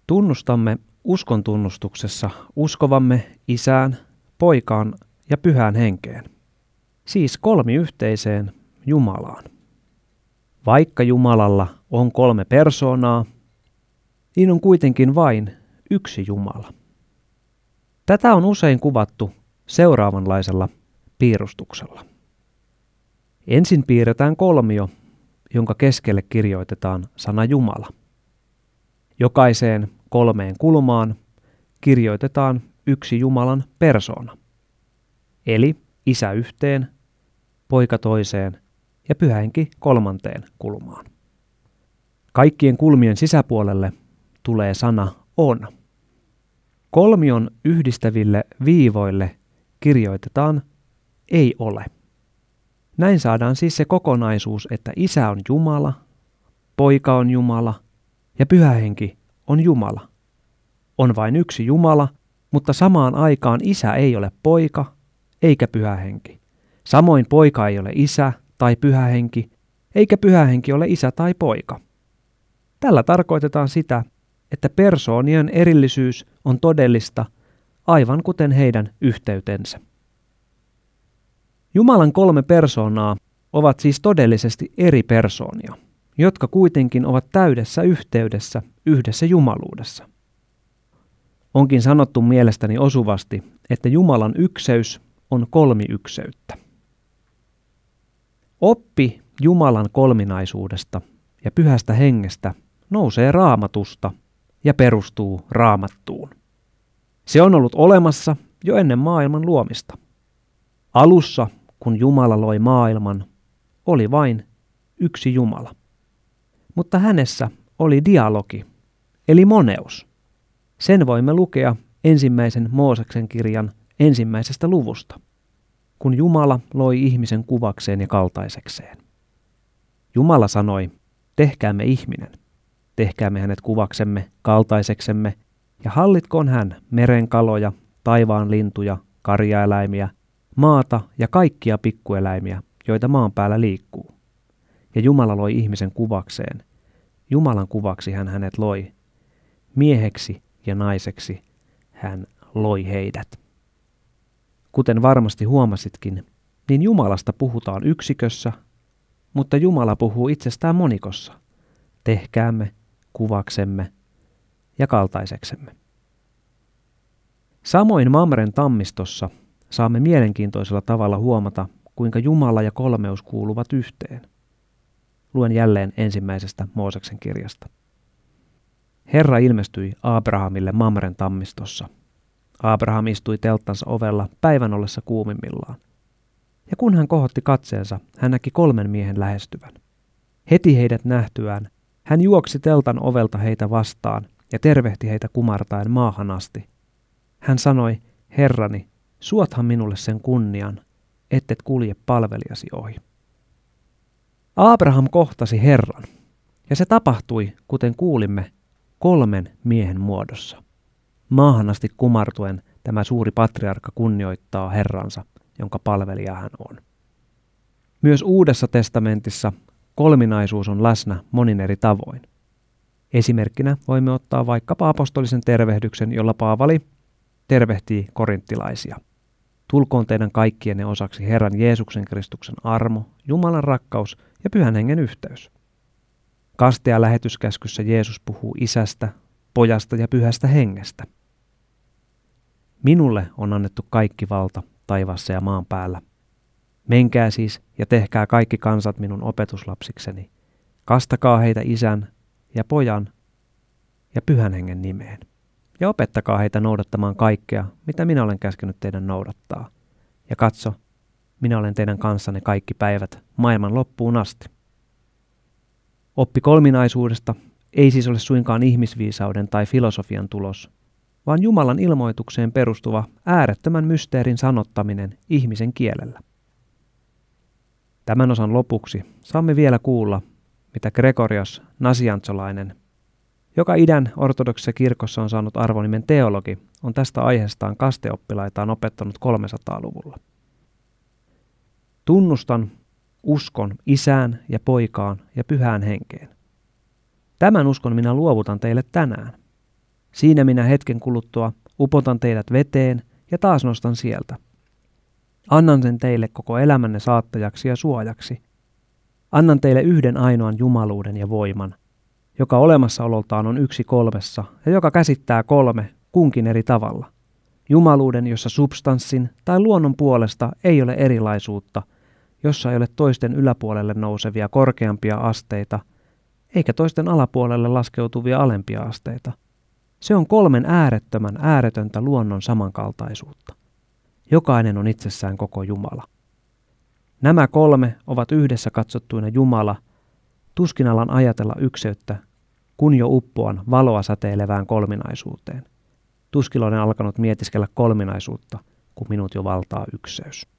Tunnustamme uskontunnustuksessa uskovamme Isään, Poikaan ja Pyhään Henkeen, siis kolmiyhteiseen Jumalaan. Vaikka Jumalalla on 3 persoonaa, niin on kuitenkin vain yksi Jumala. Tätä on usein kuvattu seuraavanlaisella piirustuksella. Ensin piirretään kolmio, jonka keskelle kirjoitetaan sana Jumala. Jokaiseen 3 kulmaan kirjoitetaan yksi Jumalan persoona, eli Isä yhteen, Poika toiseen ja Pyhä Henki 3. kulmaan. Kaikkien kulmien sisäpuolelle tulee sana on. Kolmion yhdistäville viivoille kirjoitetaan ei ole. Näin saadaan siis se kokonaisuus, että Isä on Jumala, Poika on Jumala ja Pyhä Henki on Jumala. On vain yksi Jumala, mutta samaan aikaan Isä ei ole Poika eikä Pyhä Henki. Samoin Poika ei ole Isä tai Pyhä Henki, eikä Pyhä Henki ole Isä tai Poika. Tällä tarkoitetaan sitä, että persoonien erillisyys on todellista, aivan kuten heidän yhteytensä. Jumalan 3 persoonaa ovat siis todellisesti eri persoonia, jotka kuitenkin ovat täydessä yhteydessä yhdessä jumaluudessa. Onkin sanottu mielestäni osuvasti, että Jumalan ykseys on kolmiykseyttä. Oppi Jumalan kolminaisuudesta ja Pyhästä Hengestä nousee Raamatusta ja perustuu Raamattuun. Se on ollut olemassa jo ennen maailman luomista. Alussa, kun Jumala loi maailman, oli vain yksi Jumala. Mutta hänessä oli dialogi, eli moneus. Sen voimme lukea ensimmäisen Mooseksen kirjan 1. luvusta, kun Jumala loi ihmisen kuvakseen ja kaltaisekseen. Jumala sanoi, tehkäämme ihminen, tehkäämme hänet kuvaksemme, kaltaiseksemme, ja hallitkoon hän meren kaloja, taivaan lintuja, karjaeläimiä, maata ja kaikkia pikkueläimiä, joita maan päällä liikkuu. Ja Jumala loi ihmisen kuvakseen. Jumalan kuvaksi hän hänet loi. Mieheksi ja naiseksi hän loi heidät. Kuten varmasti huomasitkin, niin Jumalasta puhutaan yksikössä, mutta Jumala puhuu itsestään monikossa. Tehkäämme, kuvaksemme ja kaltaiseksemme. Samoin Mamren tammistossa saamme mielenkiintoisella tavalla huomata, kuinka Jumala ja kolmeus kuuluvat yhteen. Luen jälleen 1. Mooseksen kirjasta. Herra ilmestyi Abrahamille Mamren tammistossa. Abraham istui telttansa ovella päivän ollessa kuumimmillaan. Ja kun hän kohotti katseensa, hän näki 3 miehen lähestyvän. Heti heidät nähtyään, hän juoksi teltan ovelta heitä vastaan ja tervehti heitä kumartaen maahan asti. Hän sanoi, Herrani, suothan minulle sen kunnian, ettet kulje palvelijasi ohi. Abraham kohtasi Herran, ja se tapahtui, kuten kuulimme, 3 miehen muodossa. Maahan asti kumartuen tämä suuri patriarkka kunnioittaa Herransa, jonka palvelija hän on. Myös Uudessa testamentissa kolminaisuus on läsnä monin eri tavoin. Esimerkkinä voimme ottaa vaikkapa apostolisen tervehdyksen, jolla Paavali tervehtii korinttilaisia. Tulkoon teidän kaikkienne osaksi Herran Jeesuksen Kristuksen armo, Jumalan rakkaus ja Pyhän Hengen yhteys. Kastea lähetyskäskyssä Jeesus puhuu Isästä, Pojasta ja Pyhästä Hengestä. Minulle on annettu kaikki valta taivaassa ja maan päällä. Menkää siis ja tehkää kaikki kansat minun opetuslapsikseni. Kastakaa heitä Isän ja Pojan ja Pyhän Hengen nimeen. Ja opettakaa heitä noudattamaan kaikkea, mitä minä olen käskenyt teidän noudattaa. Ja katso, minä olen teidän kanssanne kaikki päivät maailman loppuun asti. Oppi kolminaisuudesta ei siis ole suinkaan ihmisviisauden tai filosofian tulos, vaan Jumalan ilmoitukseen perustuva äärettömän mysteerin sanottaminen ihmisen kielellä. Tämän osan lopuksi saamme vielä kuulla, mitä Gregorios Nazianzolainen, joka idän ortodoksisessa kirkossa on saanut arvonimen teologi, on tästä aiheestaan kasteoppilaitaan opettanut 300-luvulla. Tunnustan uskon Isään ja Poikaan ja Pyhään Henkeen. Tämän uskon minä luovutan teille tänään. Siinä minä hetken kuluttua upotan teidät veteen ja taas nostan sieltä. Annan sen teille koko elämänne saattajaksi ja suojaksi. Annan teille yhden ainoan jumaluuden ja voiman, joka olemassaololtaan on yksi kolmessa ja joka käsittää kolme kunkin eri tavalla. Jumaluuden, jossa substanssin tai luonnon puolesta ei ole erilaisuutta, jossa ei ole toisten yläpuolelle nousevia korkeampia asteita, eikä toisten alapuolelle laskeutuvia alempia asteita. Se on kolmen ääretöntä luonnon samankaltaisuutta. Jokainen on itsessään koko Jumala. Nämä kolme ovat yhdessä katsottuina Jumala. Tuskin alan ajatella ykseyttä, kun jo uppoan valoa säteilevään kolminaisuuteen. Tuskin olen alkanut mietiskellä kolminaisuutta, kun minut jo valtaa ykseys.